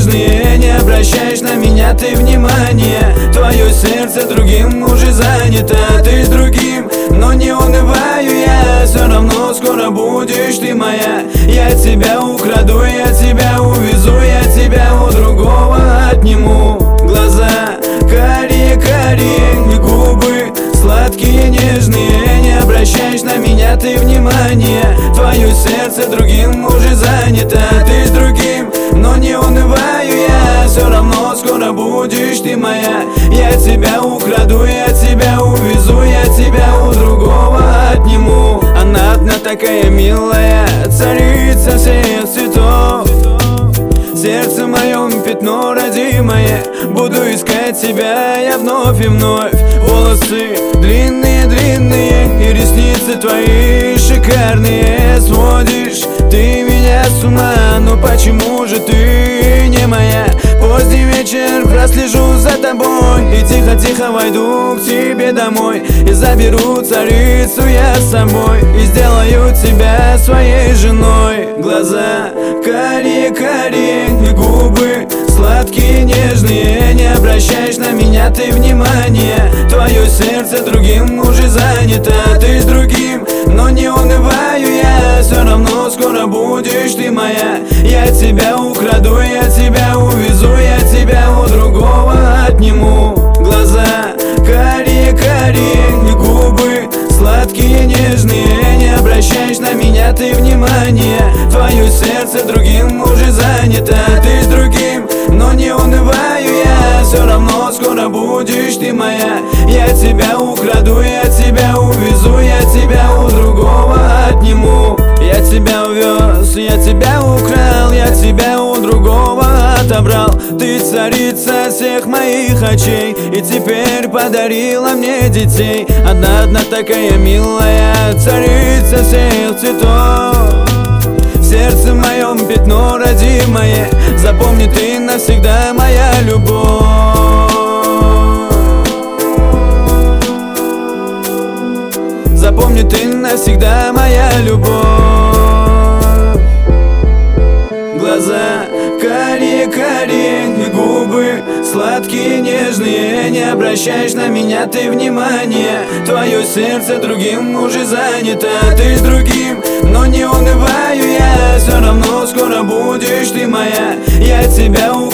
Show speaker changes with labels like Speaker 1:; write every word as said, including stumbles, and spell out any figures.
Speaker 1: нежные, не обращаешь на меня ты внимания. Твое сердце другим уже занято, ты с другим, но не унываю я. Все равно скоро будешь ты моя. Я тебя украду, я тебя увезу, я тебя у другого отниму. Глаза карие-карие и губы сладкие, нежные, не обращаешь на меня ты внимания. Твое сердце другим уже занято, ты с другим, но не унываю я. Все равно скоро будешь ты моя. Я тебя украду, я тебя увезу, я тебя у другого отниму. Она одна такая милая, царица всех цветов. Сердце моем пятно родимое, буду искать тебя я вновь и вновь. Волосы длинные-длинные и ресницы твои шикарные. Сводишь ты меня с ума, но почему же ты не моя? Поздний вечер прослежу за тобой и тихо-тихо войду к тебе домой. И заберу царицу я с собой и сделаю тебя своей женой. Глаза карие-карие и губы сладкие, нежные, не обращаешь на меня ты внимания. Твое сердце другим уже занято, ты с другим, но не унываю я. Все равно скоро будешь ты моя. Я тебя украду, я тебя увезу, я тебя у другого отниму. Глаза карие-карие и губы сладкие, нежные, не обращаешь на меня ты внимания. Твое сердце другим уже занято, ты с другим, но не унываю я. Все равно скоро будешь ты моя. Я тебя украду, я тебя увезу, я тебя у другого отниму. Я тебя увез, я тебя украл, я тебя у другого отобрал. Ты царица всех моих очей и теперь подарила мне детей. Одна-одна такая милая, царица всех цветов. Сердце моем пятно родимое, запомни ты навсегда моя любовь. Запомни ты навсегда моя любовь. Глаза карие-карие и губы сладкие, нежные, не обращаешь на меня ты внимания. Твое сердце другим уже занято, ты с другим, но не унываю я. Все равно скоро будешь ты моя. Я тебя